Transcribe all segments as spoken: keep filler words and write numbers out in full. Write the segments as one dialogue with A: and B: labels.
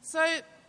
A: So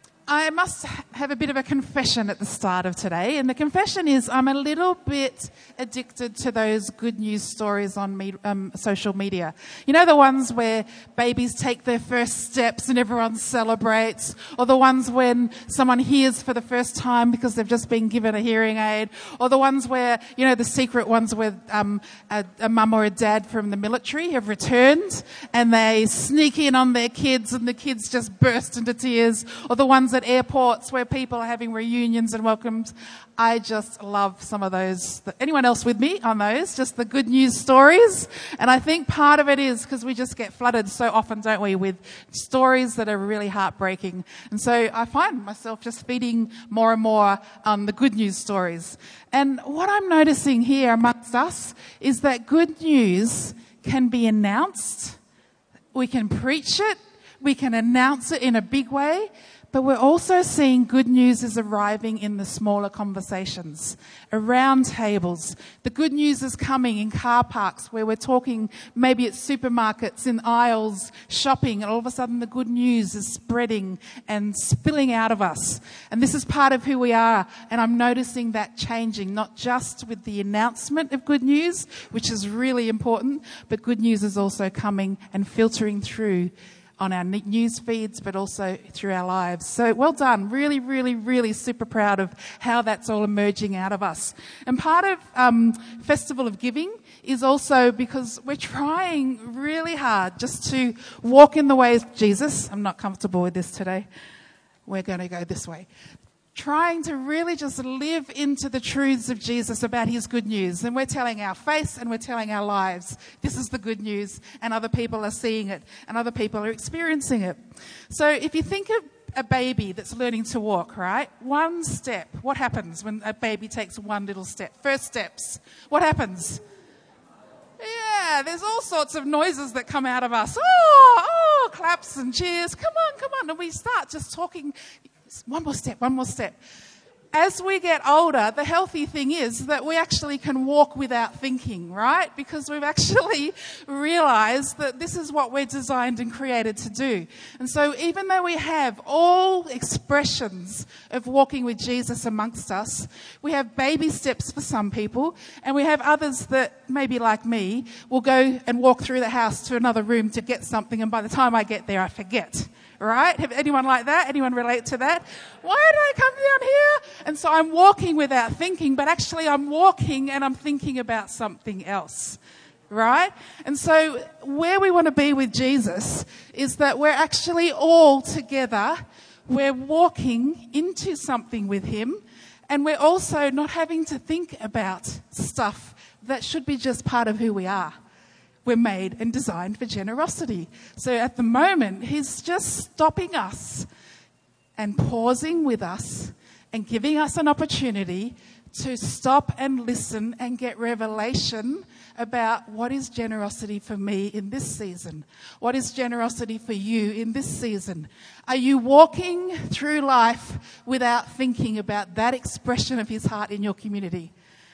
A: I must have a bit of a confession at the start of today, and the confession is I'm a little bit addicted to those good news stories on me, um, social media. You know, the ones where babies take their first steps and everyone celebrates, or the ones when someone hears for the first time because they've just been given a hearing aid, or the ones where, you know, the secret ones where um, a, a mum or a dad from the military have returned and they sneak in on their kids and the kids just burst into tears, or the ones at airports where people are having reunions and welcomes. I just love some of those. Anyone else with me on those? Just the good news stories. And I think part of it is because we just get flooded so often, don't we, with stories that are really heartbreaking. And so I find myself just feeding more and more on the good news stories. And what I'm noticing here amongst us is that good news can be announced. We can preach it. We can announce it in a big way. But we're also seeing good news is arriving in the smaller conversations, around tables. The good news is coming in car parks where we're talking maybe at supermarkets, in aisles, shopping, and all of a sudden the good news is spreading and spilling out of us. And this is part of who we are. And I'm noticing that changing, not just with the announcement of good news, which is really important, but good news is also coming and filtering through on our news feeds, but also through our lives. So well done. Really, really, really super proud of how that's all emerging out of us. And part of um, Festival of Giving is also because we're trying really hard just to walk in the ways of Jesus. I'm not comfortable with this today. We're going to go this way. Trying to really just live into the truths of Jesus about his good news. And we're telling our face and we're telling our lives, this is the good news, and other people are seeing it and other people are experiencing it. So if you think of a baby that's learning to walk, right? One step. What happens when a baby takes one little step? First steps. What happens? Yeah, there's all sorts of noises that come out of us. Oh, oh, claps and cheers. Come on, come on. And we start just talking. One more step, one more step. As we get older, the healthy thing is that we actually can walk without thinking, right? Because we've actually realized that this is what we're designed and created to do. And so even though we have all expressions of walking with Jesus amongst us, we have baby steps for some people, and we have others that, maybe like me, will go and walk through the house to another room to get something, and by the time I get there, I forget. Right? Have anyone like that? Anyone relate to that? Why did I come down here? And so I'm walking without thinking, but actually I'm walking and I'm thinking about something else. Right? And so where we want to be with Jesus is that we're actually all together. We're walking into something with him, and we're also not having to think about stuff that should be just part of who we are. We're made and designed for generosity. So at the moment, he's just stopping us and pausing with us and giving us an opportunity to stop and listen and get revelation about what is generosity for me in this season. What is generosity for you in this season? Are you walking through life without thinking about that expression of his heart in your community?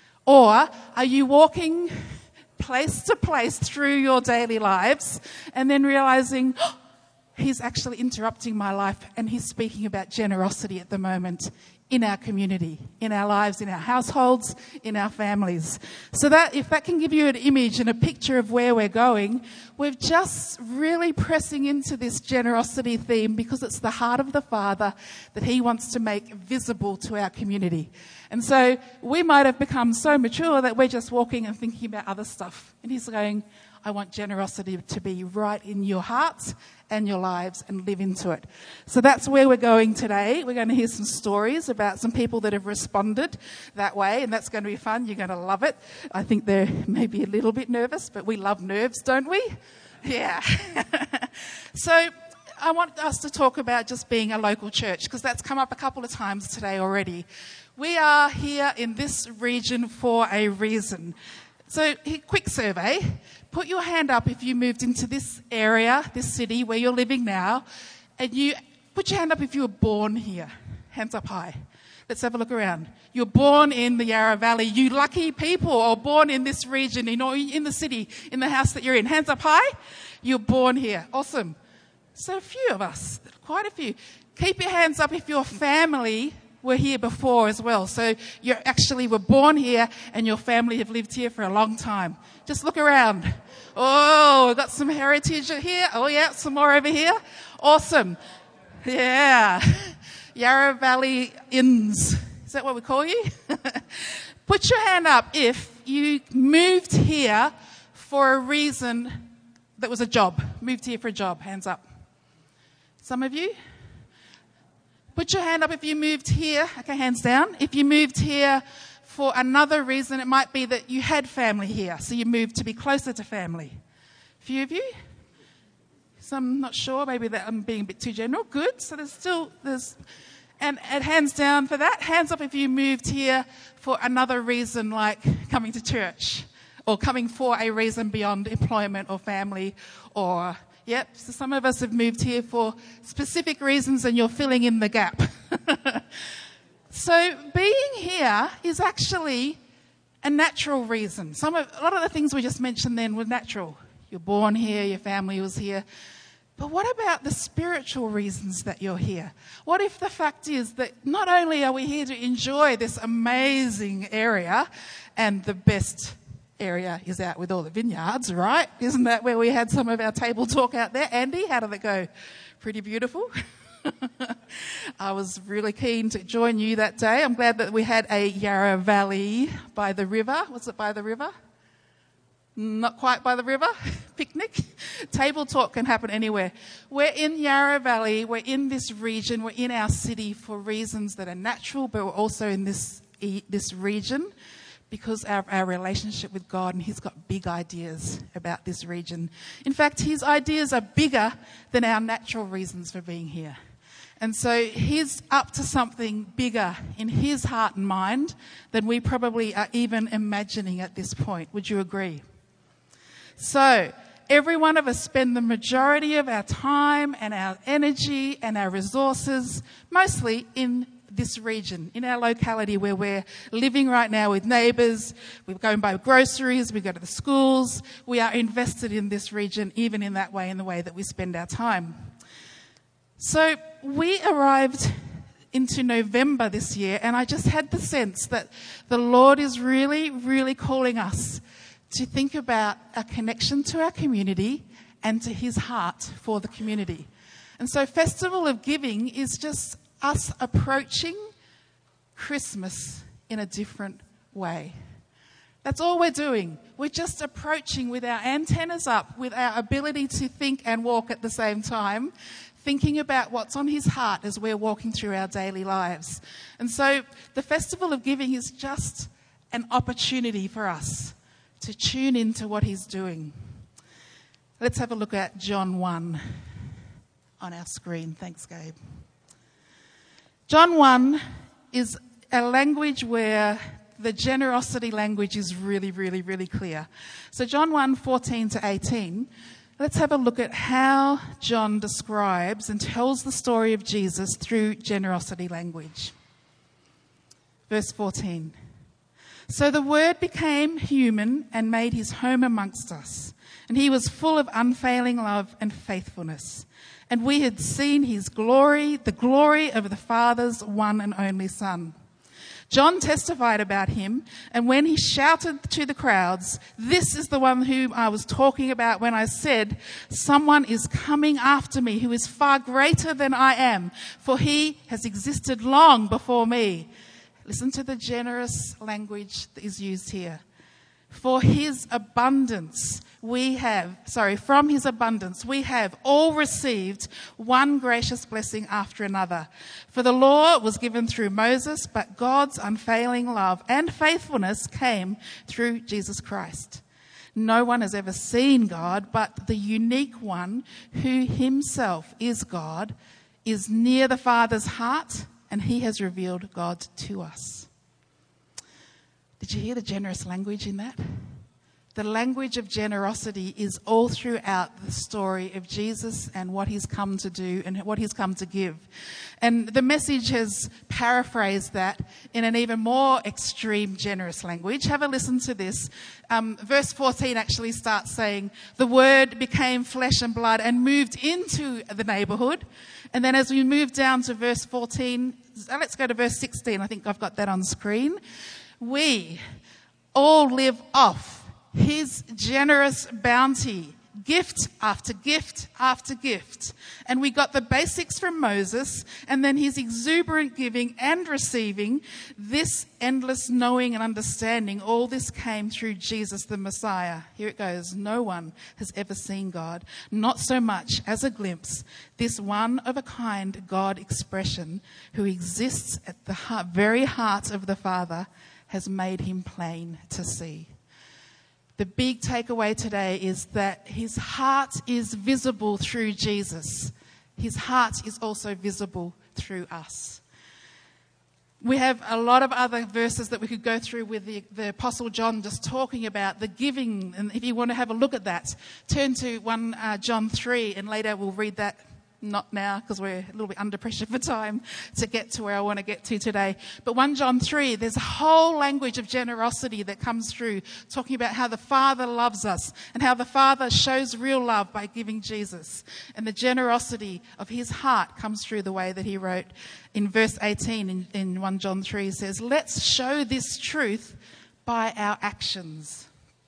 A: Or are you walking place to place through your daily lives and then realizing, oh, he's actually interrupting my life and he's speaking about generosity at the moment in our community, in our lives, in our households, in our families. So that if that can give you an image and a picture of where we're going, we're just really pressing into this generosity theme because it's the heart of the Father that he wants to make visible to our community. And so we might have become so mature that we're just walking and thinking about other stuff. And he's going, I want generosity to be right in your hearts and your lives and live into it. So that's where we're going today. We're going to hear some stories about some people that have responded that way, and that's going to be fun. You're going to love it. I think they're maybe a little bit nervous, but we love nerves, don't we? Yeah. So I want us to talk about just being a local church, because that's come up a couple of times today already. We are here in this region for a reason. So, quick survey. Put your hand up if you moved into this area, this city where you're living now, and you put your hand up if you were born here. Hands up high. Let's have a look around. You're born in the Yarra Valley. You lucky people, or born in this region, in, or in the city, in the house that you're in. Hands up high. You're born here. Awesome. So a few of us, quite a few. Keep your hands up if your family were here before as well. So you actually were born here and your family have lived here for a long time. Just look around. Oh, we've got some heritage here. Oh yeah, some more over here. Awesome. Yeah. Yarra Valley Inns. Is that what we call you? Put your hand up if you moved here for a reason that was a job. Moved here for a job. Hands up. Some of you? Put your hand up if you moved here. Okay, hands down. If you moved here for another reason, it might be that you had family here, so you moved to be closer to family. A few of you? Some not sure. Maybe that I'm being a bit too general. Good. So there's still, there's, and, and hands down for that. Hands up if you moved here for another reason, like coming to church, or coming for a reason beyond employment or family, or yep, so some of us have moved here for specific reasons and you're filling in the gap. So being here is actually a natural reason. Some of, a lot of the things we just mentioned then were natural. You're born here, your family was here. But what about the spiritual reasons that you're here? What if the fact is that not only are we here to enjoy this amazing area, and the best area is out with all the vineyards, right? Isn't that where we had some of our table talk out there? Andy, how did it go? Pretty beautiful. I was really keen to join you that day. I'm glad that we had a Yarra Valley by the river. Was it by the river? Not quite by the river. Picnic. Table talk can happen anywhere. We're in Yarra Valley. We're in this region. We're in our city for reasons that are natural, but we're also in this this region because of our relationship with God, and He's got big ideas about this region. In fact, His ideas are bigger than our natural reasons for being here. And so He's up to something bigger in His heart and mind than we probably are even imagining at this point. Would you agree? So every one of us spend the majority of our time and our energy and our resources mostly in this region, in our locality where we're living right now with neighbours. We're going to buy groceries, we go to the schools. We are invested in this region, even in that way, in the way that we spend our time. So we arrived into November this year, and I just had the sense that the Lord is really, really calling us to think about a connection to our community and to His heart for the community. And so Festival of Giving is just us approaching Christmas in a different way. That's all we're doing. We're just approaching with our antennas up, with our ability to think and walk at the same time, thinking about what's on His heart as we're walking through our daily lives. And so the Festival of Giving is just an opportunity for us to tune into what He's doing. Let's have a look at John one on our screen. Thanks, Gabe. John one is a language where the generosity language is really, really, really clear. So John one, fourteen to eighteen, let's have a look at how John describes and tells the story of Jesus through generosity language. Verse fourteen. So the Word became human and made His home amongst us, and He was full of unfailing love and faithfulness. And we had seen His glory, the glory of the Father's one and only Son. John testified about Him, and when he shouted to the crowds, "This is the one whom I was talking about when I said, 'Someone is coming after me who is far greater than I am, for He has existed long before me.'" Listen to the generous language that is used here. For His abundance we have, sorry, from His abundance we have all received one gracious blessing after another. For the law was given through Moses, but God's unfailing love and faithfulness came through Jesus Christ. No one has ever seen God, but the unique one who Himself is God is near the Father's heart, and He has revealed God to us. Did you hear the generous language in that? the language of generosity is all throughout the story of Jesus and what he's come to do and what he's come to give. And the Message has paraphrased that in an even more extreme, generous language. Have a listen to this. Um, verse fourteen actually starts saying, "The Word became flesh and blood and moved into the neighbourhood." And then as we move down to verse fourteen, let's go to verse sixteen. I think I've got that on screen. "We all live off his generous bounty, gift after gift after gift." And we got the basics from Moses, and then his exuberant giving and receiving, this endless knowing and understanding. All this came through Jesus the Messiah. Here it goes. "No one has ever seen God, not so much as a glimpse. This one-of-a-kind God expression, who exists at the heart, very heart of the Father, has made him plain to see." The big takeaway today is that his heart is visible through Jesus. His heart is also visible through us. We have a lot of other verses that we could go through with the, the Apostle John just talking about the giving. And if you want to have a look at that, turn to First uh, John three, and later we'll read that. Not now, because we're a little bit under pressure for time to get to where I want to get to today. But First John three, there's a whole language of generosity that comes through, talking about how the Father loves us and how the Father shows real love by giving Jesus. And the generosity of his heart comes through the way that he wrote. In verse eighteen in, in First John three, he says, "Let's show this truth by our actions."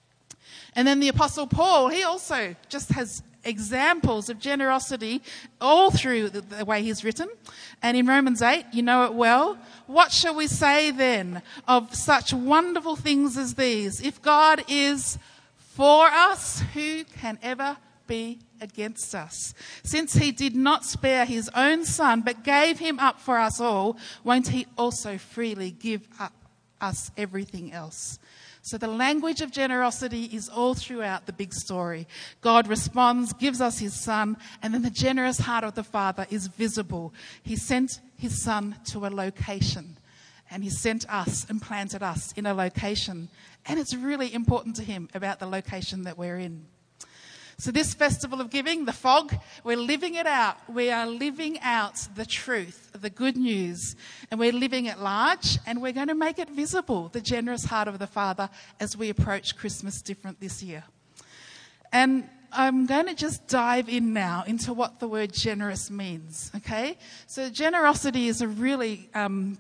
A: And then the Apostle Paul, he also just has examples of generosity all through the, the way he's written. And in Romans eight, you know it well. "What shall we say then of such wonderful things as these? If God is for us, who can ever be against us? Since he did not spare his own son, but gave him up for us all, won't he also freely give up us everything else?" So the language of generosity is all throughout the big story. God responds, gives us his son, and then the generous heart of the Father is visible. He sent his son to a location, and he sent us and planted us in a location. And it's really important to him about the location that we're in. So this festival of giving, the fog, we're living it out. We are living out the truth, the good news, and we're living it large, and we're going to make it visible, the generous heart of the Father, as we approach Christmas different this year. And I'm going to just dive in now into what the word generous means, okay? So generosity is a really um,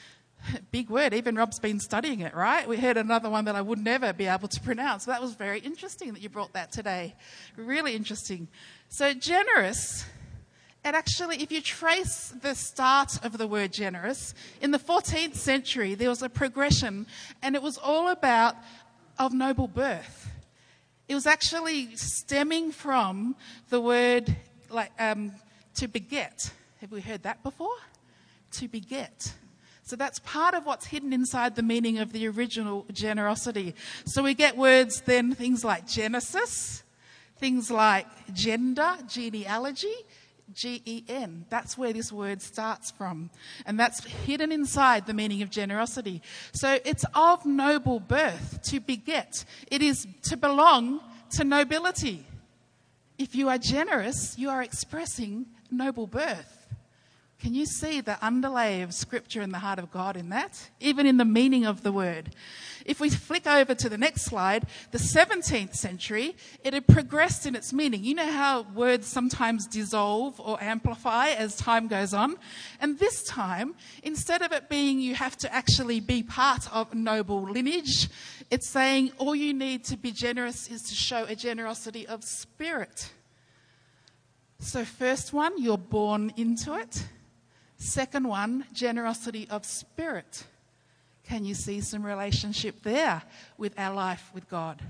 A: big word. Even Rob's been studying it, right? We heard another one that I would never be able to pronounce. So that was very interesting that you brought that today. Really interesting. So generous, and actually if you trace the start of the word generous, in the fourteenth century there was a progression, and it was all about of noble birth. It was actually stemming from the word like um, to beget. Have we heard that before? To beget. So that's part of what's hidden inside the meaning of the original generosity. So we get words then, things like Genesis, things like gender, genealogy, G E N. That's where this word starts from. And that's hidden inside the meaning of generosity. So it's of noble birth, to beget. It is to belong to nobility. If you are generous, you are expressing noble birth. Can you see the underlay of Scripture in the heart of God in that? Even in the meaning of the word. If we flick over to the next slide, the seventeenth century, it had progressed in its meaning. You know how words sometimes dissolve or amplify as time goes on? And this time, instead of it being you have to actually be part of noble lineage, it's saying all you need to be generous is to show a generosity of spirit. So first one, you're born into it. Second one, generosity of spirit. Can you see some relationship there with our life with God?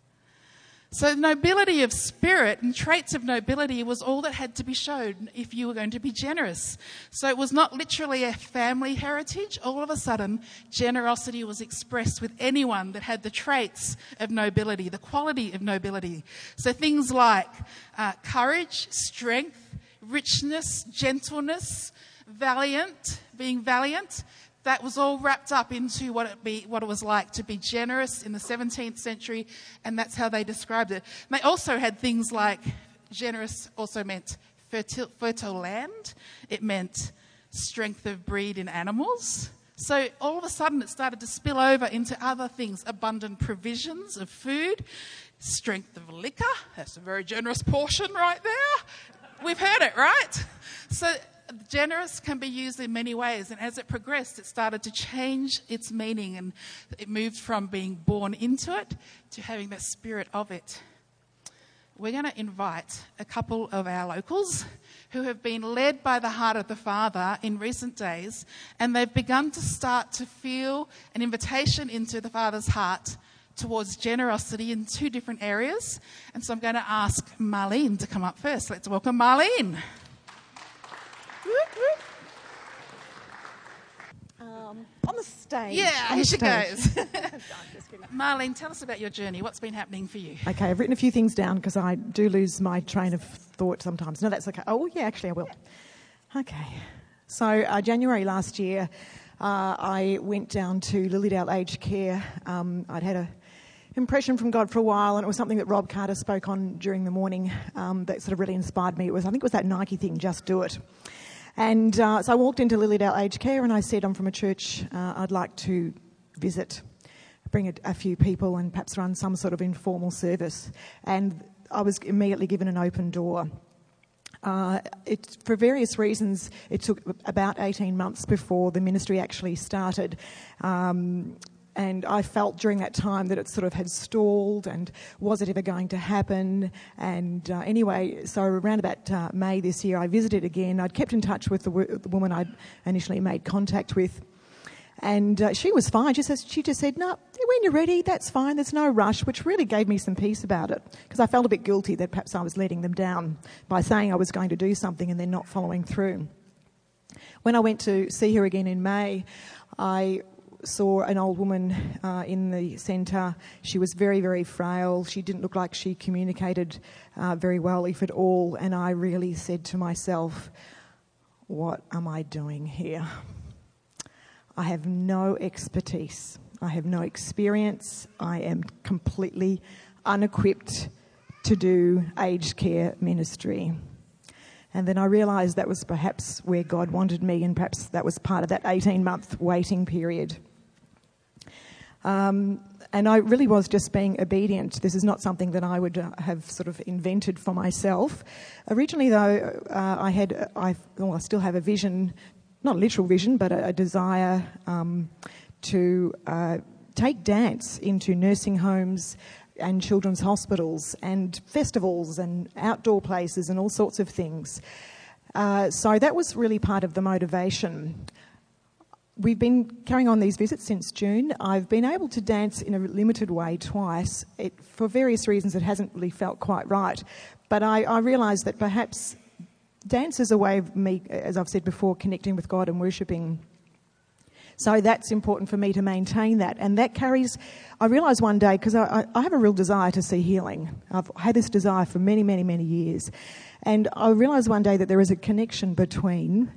A: So nobility of spirit and traits of nobility was all that had to be shown if you were going to be generous. So it was not literally a family heritage. All of a sudden, generosity was expressed with anyone that had the traits of nobility, the quality of nobility. So things like uh, courage, strength, richness, gentleness, valiant, being valiant. that was all wrapped up into what it be, what it was like to be generous in the seventeenth century, and that's how they described it. And they also had things like generous also meant fertile, fertile land. It meant strength of breed in animals. So all of a sudden it started to spill over into other things, abundant provisions of food, strength of liquor. That's a very generous portion right there. We've heard it, right? So generous can be used in many ways, and as it progressed, it started to change its meaning, and it moved from being born into it to having the spirit of it. We're going to invite a couple of our locals who have been led by the heart of the Father in recent days, and they've begun to start to feel an invitation into the Father's heart towards generosity in two different areas. And so I'm going to ask Marlene to come up first. Let's welcome Marlene.
B: Um, on the stage.
A: Yeah,
B: on
A: here
B: the
A: she
B: stage.
A: goes. Marlene, tell us about your journey. What's been happening for you?
B: Okay, I've written a few things down because I do lose my train of thought sometimes. No, that's okay. Oh, yeah, actually I will. Okay. So uh, January last year, uh, I went down to Lilydale Aged Care. Um, I'd had a impression from God for a while, and it was something that Rob Carter spoke on during the morning um, that sort of really inspired me. It was, I think it was that Nike thing, just do it. And uh, so I walked into Lilydale Aged Care and I said, I'm from a church, uh, I'd like to visit, bring a, a few people and perhaps run some sort of informal service. And I was immediately given an open door. Uh, it, for various reasons, it took about eighteen months before the ministry actually started. Um, And I felt during that time that it sort of had stalled, and was it ever going to happen? And uh, anyway, so around about uh, May this year, I visited again. I'd kept in touch with the, w- the woman I'd initially made contact with. And uh, she was fine. She, says, she just said, no, when you're ready, that's fine. There's no rush, which really gave me some peace about it, because I felt a bit guilty that perhaps I was letting them down by saying I was going to do something and then not following through. When I went to see her again in May, I saw an old woman uh, in the centre. She was very, very frail. She didn't look like she communicated uh, very well, if at all. And I really said to myself, what am I doing here? I have no expertise. I have no experience. I am completely unequipped to do aged care ministry. And then I realised that was perhaps where God wanted me, and perhaps that was part of that eighteen-month waiting period. Um, and I really was just being obedient. This is not something that I would uh, have sort of invented for myself. Originally, though, uh, I had, uh, I, well, I still have a vision, not a literal vision, but a, a desire um, to uh, take dance into nursing homes and children's hospitals and festivals and outdoor places and all sorts of things. Uh, so that was really part of the motivation. We've been carrying on these visits since June. I've been able to dance in a limited way twice. It, for various reasons, it hasn't really felt quite right. But I, I realised that perhaps dance is a way of me, as I've said before, connecting with God and worshipping. So that's important for me to maintain that. And that carries, I realised one day, because I, I have a real desire to see healing. I've had this desire for many, many, many years. And I realised one day that there is a connection between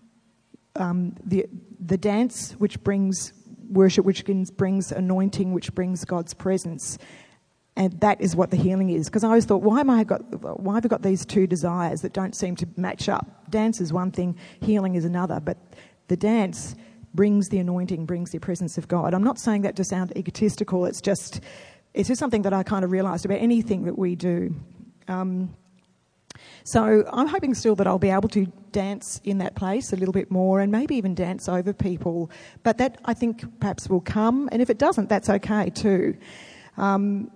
B: um, the the dance, which brings worship, which brings anointing, which brings God's presence. And that is what the healing is. Because I always thought, why am I got, why have I got these two desires that don't seem to match up? Dance is one thing, healing is another. But the dance brings the anointing, brings the presence of God. I'm not saying that to sound egotistical. It's just, it's just something that I kind of realised about anything that we do. Um, so I'm hoping still that I'll be able to dance in that place a little bit more, and maybe even dance over people. But that, I think, perhaps will come. And if it doesn't, that's okay too. Um,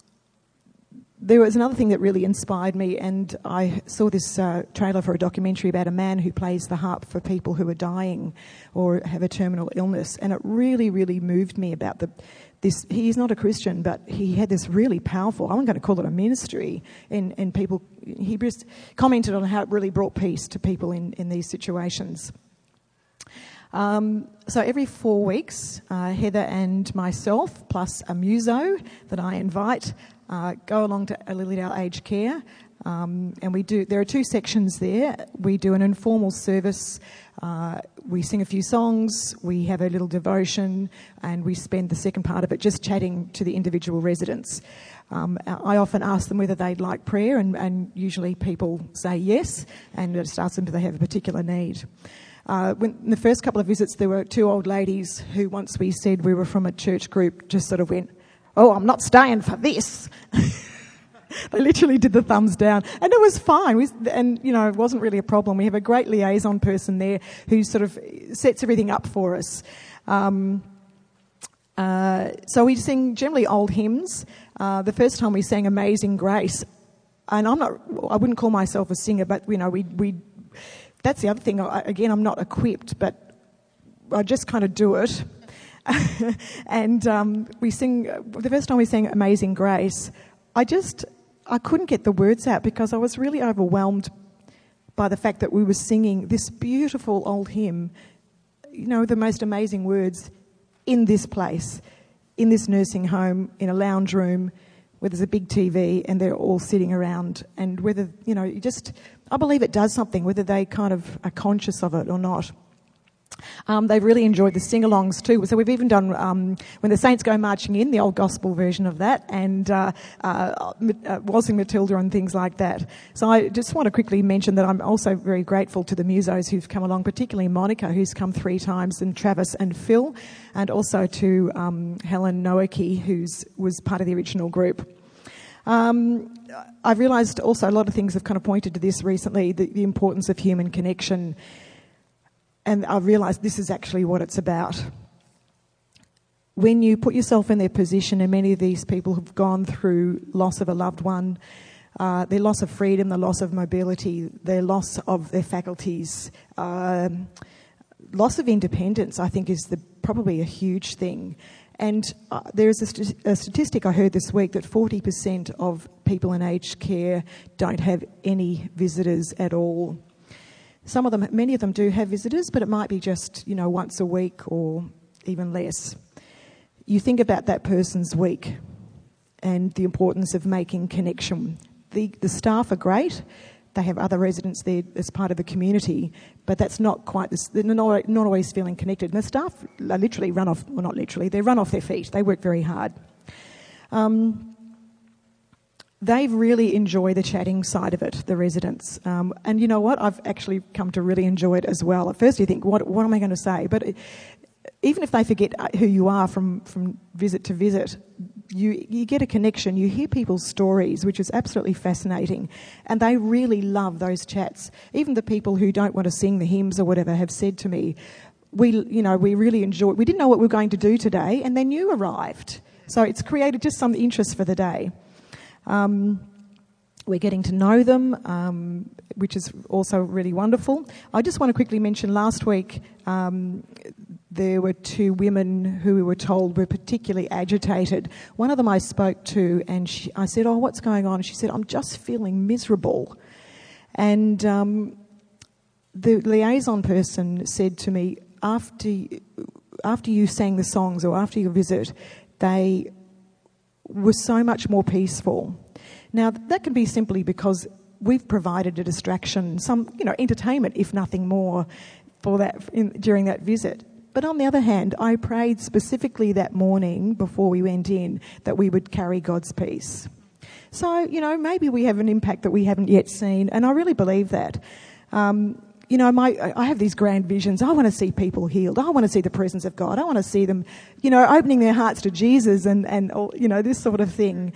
B: There was another thing that really inspired me, and I saw this uh, trailer for a documentary about a man who plays the harp for people who are dying or have a terminal illness, and it really, really moved me about the this. He's not a Christian, but he had this really powerful, I'm going to call it a ministry, and, and people, he just commented on how it really brought peace to people in, in these situations. Um, so every four weeks, uh, Heather and myself, plus a muso that I invite, Uh, go along to Lilydale Aged Care. Um, and we do. There are two sections there. We do an informal service. Uh, we sing a few songs. We have a little devotion, and we spend the second part of it just chatting to the individual residents. Um, I often ask them whether they'd like prayer, and, and usually people say yes, and it asks them if they have a particular need. Uh, when, in the first couple of visits, there were two old ladies who, once we said we were from a church group, just sort of went, "Oh, I'm not staying for this." They literally did the thumbs down, and it was fine. We, and, you know, it wasn't really a problem. We have a great liaison person there who sort of sets everything up for us. Um, uh, so we sing generally old hymns. Uh, the first time we sang Amazing Grace, and I'm not, I wouldn't call myself a singer, but, you know, we, we that's the other thing. I, again, I'm not equipped, but I just kind of do it. and um, we sing, the first time we sang Amazing Grace, I just, I couldn't get the words out because I was really overwhelmed by the fact that we were singing this beautiful old hymn, you know, the most amazing words in this place, in this nursing home, in a lounge room where there's a big T V and they're all sitting around, and whether, you know, you just, I believe it does something, whether they kind of are conscious of it or not. Um, they've really enjoyed the sing-alongs too. So we've even done um, When the Saints Go Marching In, the old gospel version of that, and uh, uh, uh, Waltzing Matilda and things like that. So I just want to quickly mention that I'm also very grateful to the musos who've come along, particularly Monica, who's come three times, and Travis and Phil, and also to um, Helen Noaki, who was part of the original group. Um, I've realised also a lot of things have kind of pointed to this recently, the, the importance of human connection. And I've realised this is actually what it's about. When you put yourself in their position, and many of these people have gone through loss of a loved one, uh, their loss of freedom, the loss of mobility, their loss of their faculties, um, loss of independence, I think is the, probably a huge thing. And uh, there is a, st- a statistic I heard this week that forty percent of people in aged care don't have any visitors at all. Some of them, many of them do have visitors, but it might be just, you know, once a week or even less. You think about that person's week and the importance of making connection. The the staff are great. They have other residents there as part of the community, but that's not quite this, they're not, not always feeling connected. And the staff are literally run off, well, not literally, they run off their feet. They work very hard. Um, They really enjoy the chatting side of it, the residents. Um, and you know what? I've actually come to really enjoy it as well. At first you think, what, what am I going to say? But it, even if they forget who you are from, from visit to visit, you, you get a connection. You hear people's stories, which is absolutely fascinating. And they really love those chats. Even the people who don't want to sing the hymns or whatever have said to me, we, you know, we really enjoy, we didn't know what we were going to do today, and then you arrived. So it's created just some interest for the day. Um, we're getting to know them, um, which is also really wonderful. I just want to quickly mention last week um, there were two women who we were told were particularly agitated. One of them I spoke to, and she, I said, "Oh, what's going on?" And she said, "I'm just feeling miserable." And um, the liaison person said to me, after, after you sang the songs or after your visit, they were so much more peaceful. Now, that can be simply because we've provided a distraction, some, you know, entertainment, if nothing more, for that in, during that visit. But on the other hand, I prayed specifically that morning before we went in that we would carry God's peace. So, you know, maybe we have an impact that we haven't yet seen, and I really believe that. Um, You know, my, I have these grand visions. I want to see people healed. I want to see the presence of God. I want to see them, you know, opening their hearts to Jesus and, and you know, this sort of thing.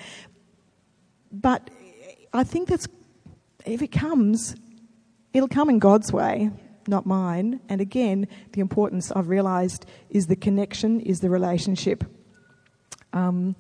B: But I think that's, if it comes, it'll come in God's way, not mine. And again, the importance I've realised is the connection, is the relationship. Um,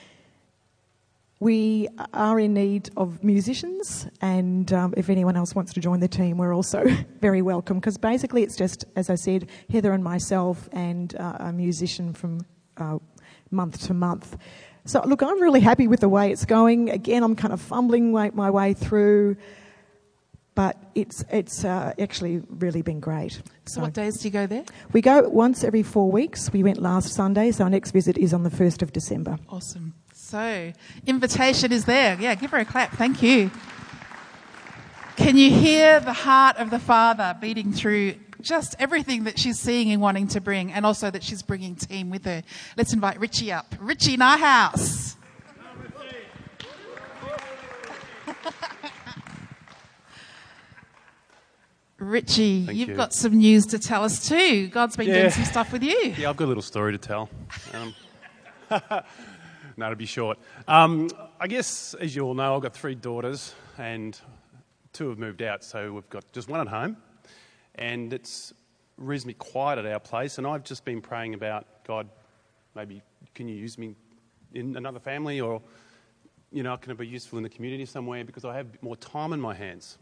B: We are in need of musicians, and um, if anyone else wants to join the team, we're also very welcome, because basically it's just, as I said, Heather and myself and uh, a musician from uh, month to month. So, look, I'm really happy with the way it's going. Again, I'm kind of fumbling my, my way through, but it's it's uh, actually really been great.
A: So,
B: so
A: what days do you go there?
B: We go once every four weeks. We went last Sunday, so our next visit is on the first of December.
A: Awesome. So, invitation is there. Yeah, give her a clap. Thank you. Can you hear the heart of the Father beating through just everything that she's seeing and wanting to bring, and also that she's bringing team with her? Let's invite Richie up. Richie in our house. Richie,
C: Thank
A: you've
C: you.
A: got some news to tell us too. God's been
C: Yeah.
A: doing some stuff with you.
C: Yeah, I've got a little story to tell. Um, no, it'll be short. Um, I guess, as you all know, I've got three daughters, and two have moved out, so we've got just one at home. And it's reasonably quiet at our place, and I've just been praying about, God, maybe can you use me in another family, or, you know, can I be useful in the community somewhere, because I have more time in my hands.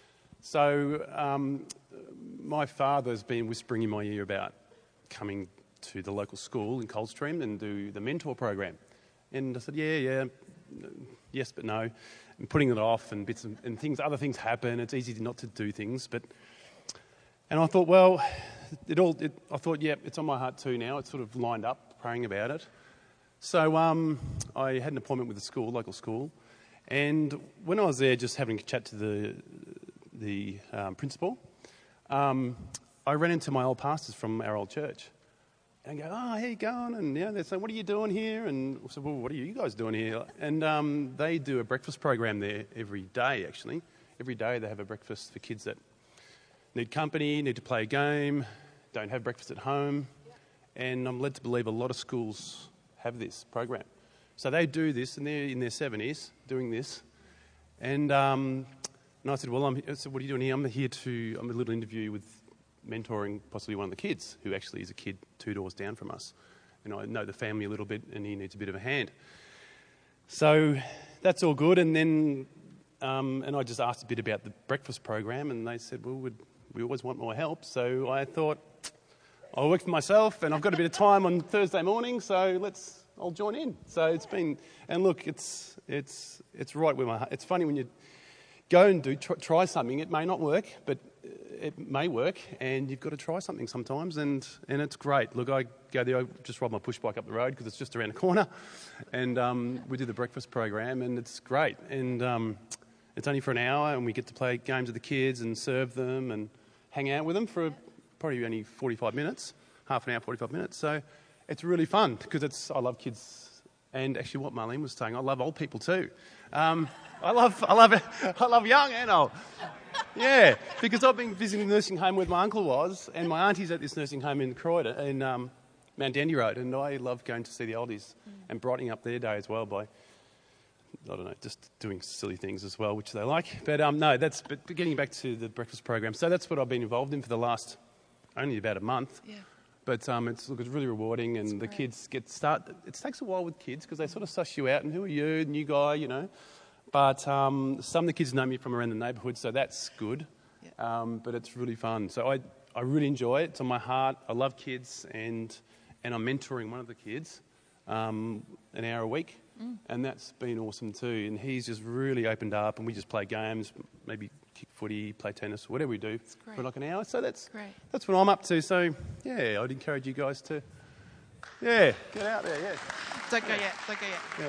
C: So um, my father's been whispering in my ear about coming to the local school in Coldstream and do the mentor program. And I said, yeah, yeah, yes, but no. And putting it off, and bits of, and things, other things happen. It's easy not to do things, but and I thought, well, it all. It, I thought, yeah, it's on my heart too now. It's sort of lined up, praying about it. So um, I had an appointment with the school, local school, and when I was there, just having a chat to the the um, principal, um, I ran into my old pastors from our old church. And I go, oh, how you going? And yeah, they say, what are you doing here? And I said, well, what are you guys doing here? And um, they do a breakfast program there every day, actually. Every day they have a breakfast for kids that need company, need to play a game, don't have breakfast at home. And I'm led to believe a lot of schools have this program. So they do this, and they're in their seventies doing this. And um, and I said, well, I'm, I said, what are you doing here? I'm here to, I'm a little interview with mentoring possibly one of the kids, who actually is a kid two doors down from us. And I know the family a little bit, and he needs a bit of a hand. So that's all good. And then, um, and I just asked a bit about the breakfast program, and they said, well, we'd, we always want more help. So I thought, I'll work for myself, and I've got a bit of time on Thursday morning, so let's, I'll join in. So it's been, and look, it's, it's, it's right where my heart, it's funny when you go and do try, try something. It may not work, but it may work, and you've got to try something sometimes, and, and it's great. Look, I go there, I just ride my push bike up the road because it's just around the corner, and um, we do the breakfast program, and it's great. And um, it's only for an hour, and we get to play games with the kids and serve them and hang out with them for probably only forty-five minutes, half an hour, forty-five minutes. So it's really fun because it's I love kids, and actually what Marlene was saying, I love old people too. Um, I love, I love, I love young and old. Yeah, because I've been visiting the nursing home where my uncle was, and my auntie's at this nursing home in Croydon, in um, Mount Dandy Road, and I love going to see the oldies mm. and brightening up their day as well by, I don't know, just doing silly things as well, which they like. But um, no, that's but getting back to the breakfast program. So that's what I've been involved in for the last only about a month. Yeah. But um, it's look, it's really rewarding, and the kids get start. It takes a while with kids because they sort of suss you out, and who are you, new guy, you know. But um, some of the kids know me from around the neighbourhood, so that's good. Yeah. Um, but it's really fun. So I, I really enjoy it. It's on my heart. I love kids, and and I'm mentoring one of the kids um, an hour a week, mm. and that's been awesome too. And he's just really opened up, and we just play games, maybe kick footy, play tennis, whatever we do for like an hour. So that's great. That's what I'm up to. So yeah, I'd encourage you guys to, yeah, get out there. Yeah.
A: Don't go yet. Don't go yet.
C: Yeah.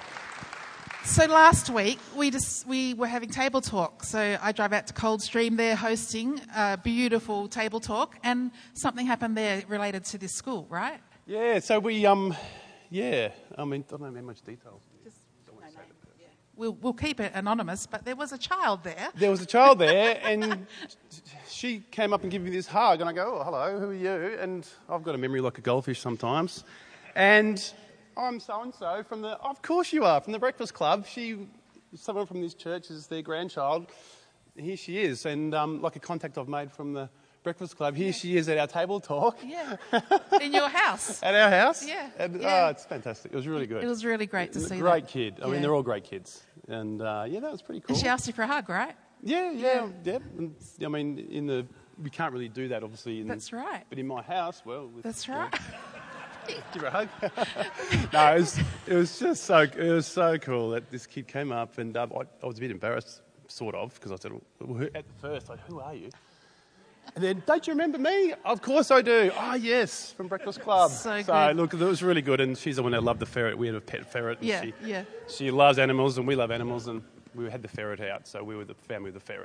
A: So last week we just we were having table talk. So I drove out to Coldstream. They're hosting a beautiful table talk, and something happened there related to this school, right?
C: Yeah. So we um, yeah. I mean, I don't know how much detail.
A: Just no name. Yeah. We'll we'll keep it anonymous, but there was a child there.
C: There was a child there, and she came up and gave me this hug, and I go, "Oh, hello, who are you?" And I've got a memory like a goldfish sometimes, and I'm so-and-so from the... Of course you are, from the Breakfast Club. She, someone from this church is their grandchild. Here she is, and um, like a contact I've made from the Breakfast Club, here yeah. she is at our table talk.
A: Yeah, in your house.
C: At our house.
A: Yeah.
C: And,
A: yeah.
C: Oh, it's fantastic. It was really good.
A: It was really great to see
C: Great
A: that.
C: kid. I
A: yeah.
C: mean, they're all great kids. And uh, yeah, that was pretty cool.
A: And she asked you for a hug, right?
C: Yeah, yeah, yeah. yeah. And, I mean, in the... We can't really do that, obviously. In,
A: That's right.
C: But in my house, well... With,
A: That's right.
C: Yeah. Give her a hug. No, it was, it was just so it was so cool that this kid came up, and um, I, I was a bit embarrassed, sort of, because I said well, who, at first, like, "Who are you?" And then, "Don't you remember me?" "Of course I do." "Oh yes, from Breakfast Club."
A: So,
C: so
A: good.
C: Look, it was really good, and she's the one that loved the ferret. We had a pet ferret. And
A: yeah,
C: she,
A: yeah.
C: She loves animals, and we love animals, and we had the ferret out, so we were the family of the ferret.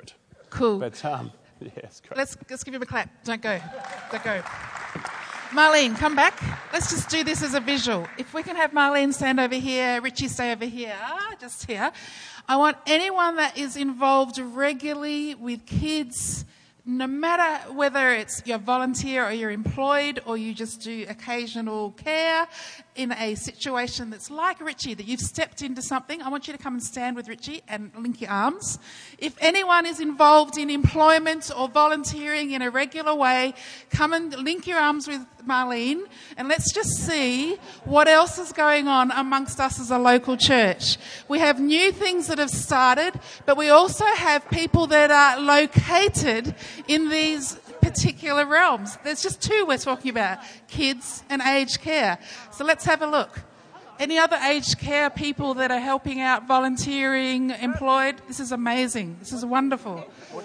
A: Cool.
C: But, um, yeah, it's great.
A: Let's, let's give him a clap. Don't go. Don't go. Marlene, come back. Let's just do this as a visual. If we can have Marlene stand over here, Richie stay over here, just here. I want anyone that is involved regularly with kids, no matter whether it's you're volunteer or you're employed or you just do occasional care in a situation that's like Richie, that you've stepped into something, I want you to come and stand with Richie and link your arms. If anyone is involved in employment or volunteering in a regular way, come and link your arms with Marlene and let's just see what else is going on amongst us as a local church. We have new things that have started, but we also have people that are located in these particular realms. There's just two we're talking about, kids and aged care. So let's have a look. Any other aged care people that are helping out, volunteering, employed? This is amazing. This is wonderful.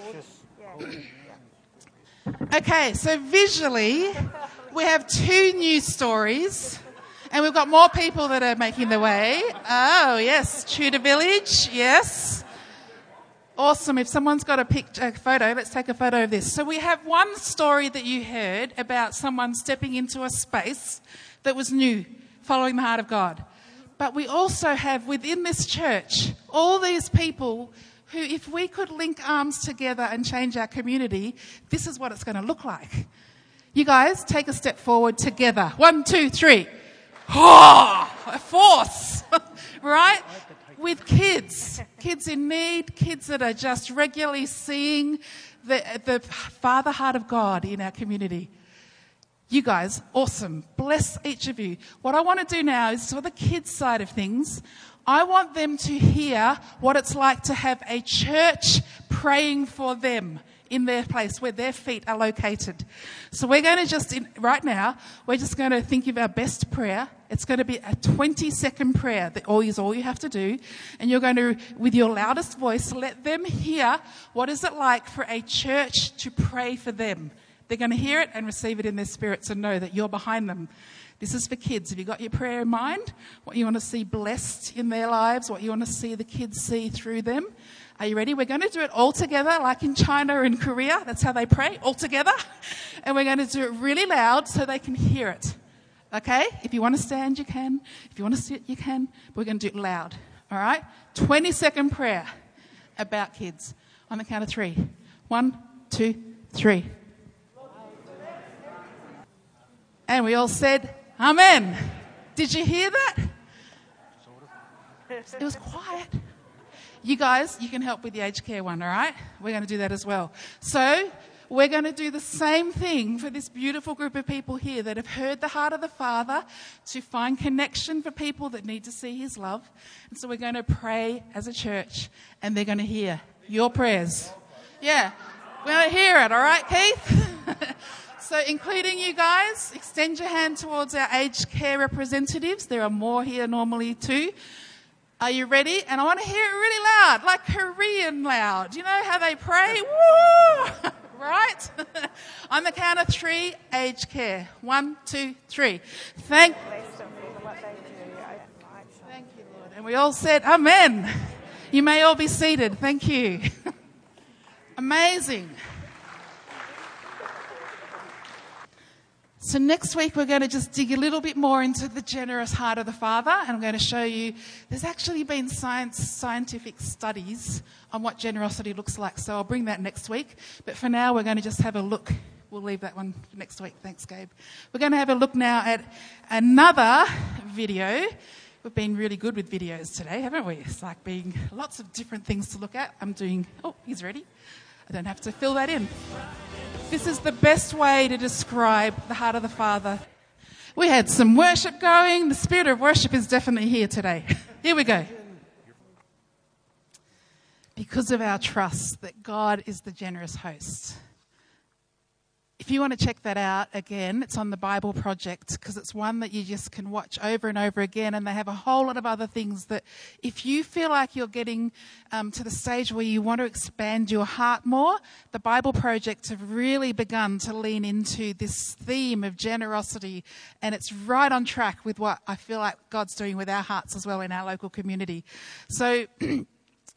A: Okay, so visually, we have two news stories, and we've got more people that are making their way. Oh, yes, Tudor Village, yes. Awesome. If someone's got a, pic- a photo, let's take a photo of this. So we have one story that you heard about someone stepping into a space that was new, following the heart of God. But we also have within this church all these people who, if we could link arms together and change our community, this is what it's going to look like. You guys, take a step forward together. One, two, three. Oh, a force, right? With kids, kids in need, kids that are just regularly seeing the, the Father heart of God in our community. You guys, awesome. Bless each of you. What I want to do now is for the kids' side of things, I want them to hear what it's like to have a church praying for them in their place where their feet are located. So we're going to just, in, right now, we're just going to think of our best prayer. It's going to be a twenty-second prayer that all is all you have to do. And you're going to, with your loudest voice, let them hear what is it like for a church to pray for them. They're going to hear it and receive it in their spirits and know that you're behind them. This is for kids. Have you got your prayer in mind? What you want to see blessed in their lives? What you want to see the kids see through them? Are you ready? We're going to do it all together, like in China and Korea. That's how they pray, all together. And we're going to do it really loud so they can hear it. Okay? If you want to stand, you can. If you want to sit, you can. But we're going to do it loud. All right? twenty-second prayer about kids. On the count of three. One, two, three. And we all said, Amen. Did you hear that? It was quiet. You guys, you can help with the aged care one, all right? We're going to do that as well. So we're going to do the same thing for this beautiful group of people here that have heard the heart of the Father to find connection for people that need to see his love. And so we're going to pray as a church, and they're going to hear your prayers. Yeah, we're going to hear it, all right, Keith? So including you guys, extend your hand towards our aged care representatives. There are more here normally too. Are you ready? And I want to hear it really loud, like Korean loud. You know how they pray? Woo! Right? On the count of three, aged care. One, two, three. Thank, Thank you, Lord. And we all said, Amen. You may all be seated. Thank you. Amazing. So next week we're going to just dig a little bit more into the generous heart of the Father, and I'm going to show you there's actually been science, scientific studies on what generosity looks like. So I'll bring that next week. But for now we're going to just have a look. We'll leave that one for next week. Thanks, Gabe. We're going to have a look now at another video. We've been really good with videos today, haven't we? It's like being lots of different things to look at. I'm doing, oh, he's ready. I don't have to fill that in. This is the best way to describe the heart of the Father. We had some worship going. The spirit of worship is definitely here today. Here we go. Because of our trust that God is the generous host. If you want to check that out again, it's on the Bible Project, because it's one that you just can watch over and over again, and they have a whole lot of other things that if you feel like you're getting um, to the stage where you want to expand your heart more, the Bible Project have really begun to lean into this theme of generosity, and it's right on track with what I feel like God's doing with our hearts as well in our local community. So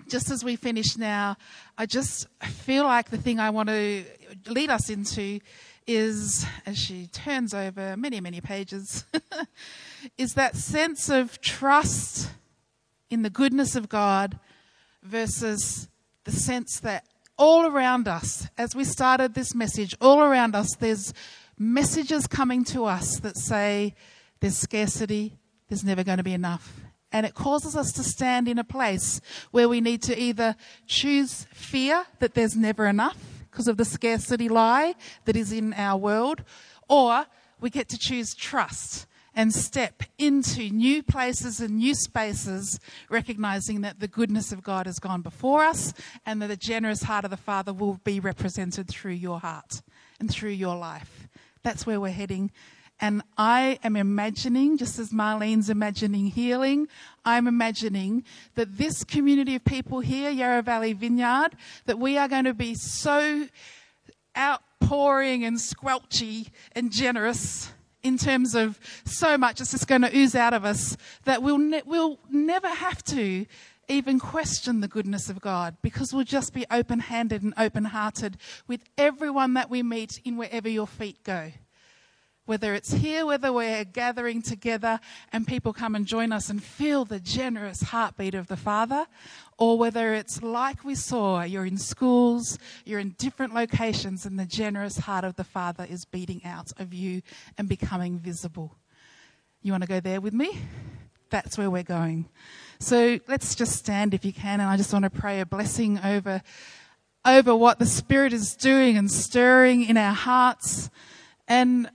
A: just as we finish now, I just feel like the thing I want to lead us into is, as she turns over many, many pages, is that sense of trust in the goodness of God versus the sense that all around us, as we started this message, all around us, there's messages coming to us that say there's scarcity, there's never going to be enough. And it causes us to stand in a place where we need to either choose fear that there's never enough because of the scarcity lie that is in our world, or we get to choose trust and step into new places and new spaces, recognizing that the goodness of God has gone before us and that the generous heart of the Father will be represented through your heart and through your life. That's where we're heading. And I am imagining, just as Marlene's imagining healing, I'm imagining that this community of people here, Yarra Valley Vineyard, that we are going to be so outpouring and squelchy and generous in terms of so much it's just going to ooze out of us that we'll, ne- we'll never have to even question the goodness of God, because we'll just be open-handed and open-hearted with everyone that we meet in wherever your feet go. Whether it's here, whether we're gathering together and people come and join us and feel the generous heartbeat of the Father, or whether it's like we saw, you're in schools, you're in different locations and the generous heart of the Father is beating out of you and becoming visible. You want to go there with me? That's where we're going. So let's just stand if you can, and I just want to pray a blessing over, over what the Spirit is doing and stirring in our hearts. And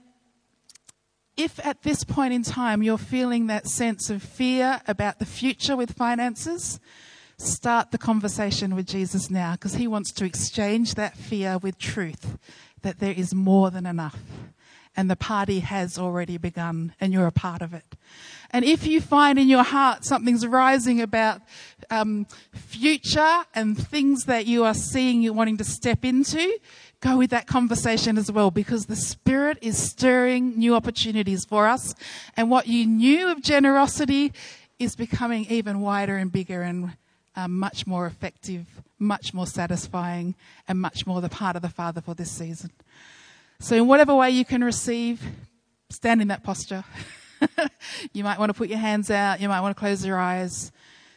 A: if at this point in time you're feeling that sense of fear about the future with finances, start the conversation with Jesus now, because he wants to exchange that fear with truth, that there is more than enough. And the party has already begun and you're a part of it. And if you find in your heart something's rising about um, future and things that you are seeing you're wanting to step into, go with that conversation as well, because the Spirit is stirring new opportunities for us. And what you knew of generosity is becoming even wider and bigger and um, much more effective, much more satisfying, and much more the part of the Father for this season. So in whatever way you can receive, stand in that posture. You might want to put your hands out. You might want to close your eyes.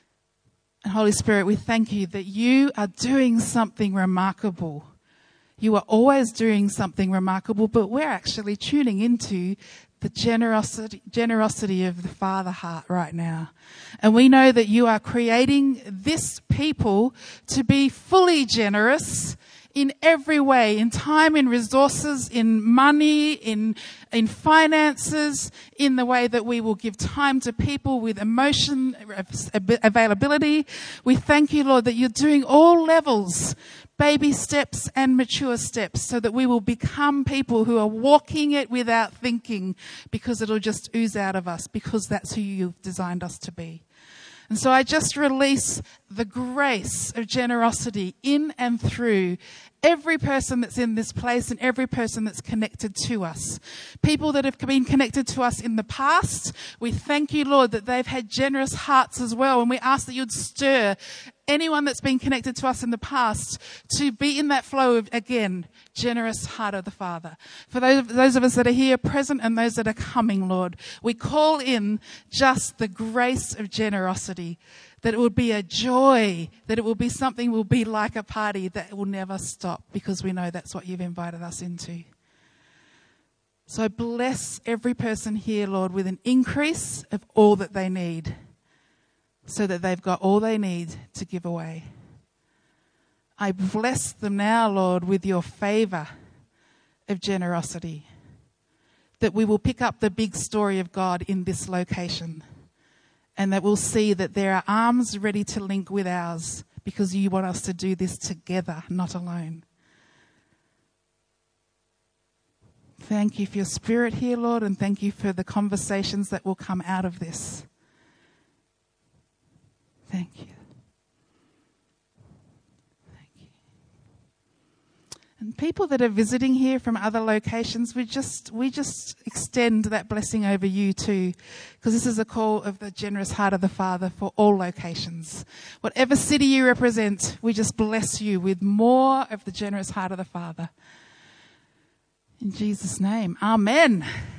A: And Holy Spirit, we thank you that you are doing something remarkable. You are always doing something remarkable, but we're actually tuning into the generosity, generosity of the Father heart right now. And we know that you are creating this people to be fully generous in every way, in time, in resources, in money, in in finances, in the way that we will give time to people with emotion, availability. We thank you, Lord, that you're doing all levels, baby steps and mature steps, so that we will become people who are walking it without thinking, because it'll just ooze out of us, because that's who you've designed us to be. And so I just release the grace of generosity in and through every person that's in this place and every person that's connected to us. People that have been connected to us in the past, we thank you, Lord, that they've had generous hearts as well. And we ask that you'd stir anyone that's been connected to us in the past to be in that flow of, again, generous heart of the Father. For those, those of us that are here present and those that are coming, Lord, we call in just the grace of generosity, that it will be a joy, that it will be something will be like a party that will never stop, because we know that's what you've invited us into. So bless every person here, Lord, with an increase of all that they need, so that they've got all they need to give away. I bless them now, Lord, with your favor of generosity, that we will pick up the big story of God in this location, and that we'll see that there are arms ready to link with ours, because you want us to do this together, not alone. Thank you for your Spirit here, Lord, and thank you for the conversations that will come out of this. Thank you. Thank you. And people that are visiting here from other locations, we just we just extend that blessing over you too, because this is a call of the generous heart of the Father for all locations. Whatever city you represent, we just bless you with more of the generous heart of the Father. In Jesus' name, amen.